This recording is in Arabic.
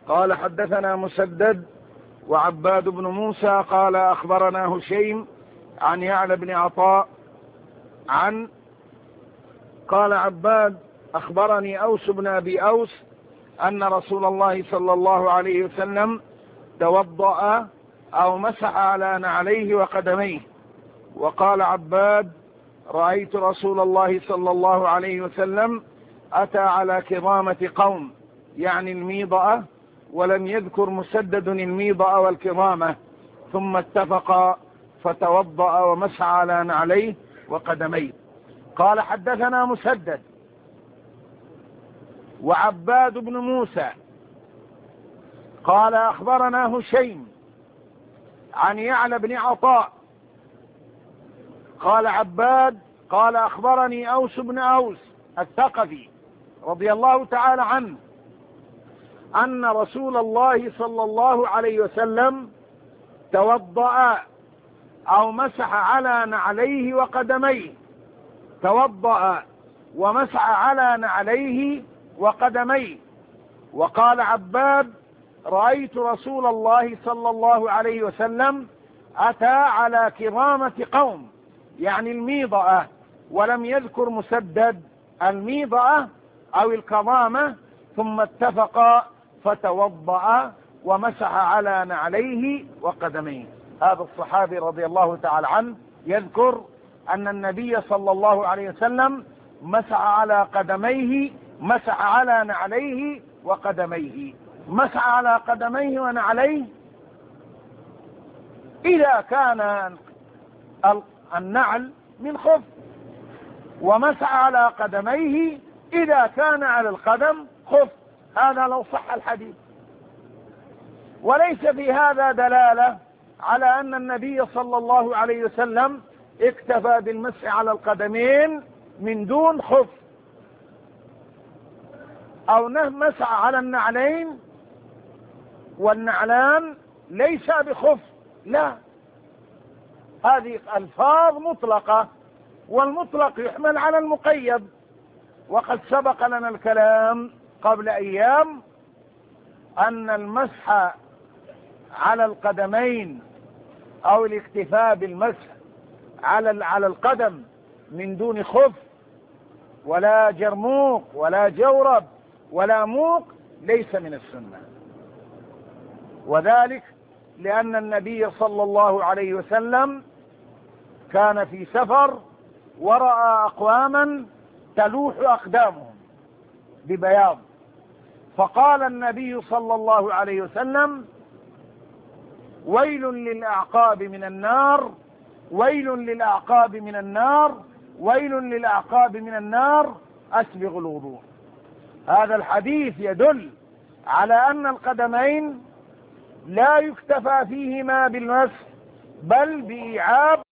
قال حدثنا مسدد وعباد بن موسى قال أخبرنا هشيم عن يعلى بن عطاء قال عباد أخبرني أوس بن أبي أوس أن رسول الله صلى الله عليه وسلم توضأ أو مسح على نعليه وقدميه. وقال عباد رأيت رسول الله صلى الله عليه وسلم أتى على كظامة قوم، يعني الميضأة، ولم يذكر مسدد الميضأة والكظامة، ثم اتفقا فتوضأ ومسح على نعليه وقدميه. قال حدثنا مسدد وعباد بن موسى قال أخبرنا هشيم عن يعلى بن عطاء قال عباد قال أخبرني أوس بن أوس الثقفي رضي الله تعالى عنه أن رسول الله صلى الله عليه وسلم توضأ أو مسح على نعليه وقدميه. توضأ ومسح على نعليه وقدميه. وقال عباد رأيت رسول الله صلى الله عليه وسلم أتى على كظامة قوم، يعني الميضأة، ولم يذكر مسدد الميضأة أو الكظامة، ثم اتفقا فتوضأ ومسح على نعليه وقدميه. هذا الصحابي رضي الله تعالى عنه يذكر أن النبي صلى الله عليه وسلم مسح على قدميه، مسح على نعليه وقدميه. مسح على قدميه ونعليه إذا كان النعل من خف، ومسح على قدميه إذا كان على القدم خف. هذا لو صح الحديث. وليس في هذا دلالة على أن النبي صلى الله عليه وسلم اكتفى بالمسح على القدمين من دون خف، أو مسح على النعلين والنعلان ليس بخف. لا، هذه ألفاظ مطلقة، والمطلق يحمل على المقيد. وقد سبق لنا الكلام قبل أيام أن المسح على القدمين أو الاكتفاء بالمسح على القدم من دون خف ولا جرموق ولا جورب ولا موق ليس من السنة. وذلك لأن النبي صلى الله عليه وسلم كان في سفر ورأى أقواما تلوح أقدامهم ببياض، فقال النبي صلى الله عليه وسلم ويل للأعقاب من النار، ويل للأعقاب من النار، ويل للأعقاب من النار، أسبغ الوضوء. هذا الحديث يدل على أن القدمين لا يكتفى فيهما بالمسح، بل بإيعاب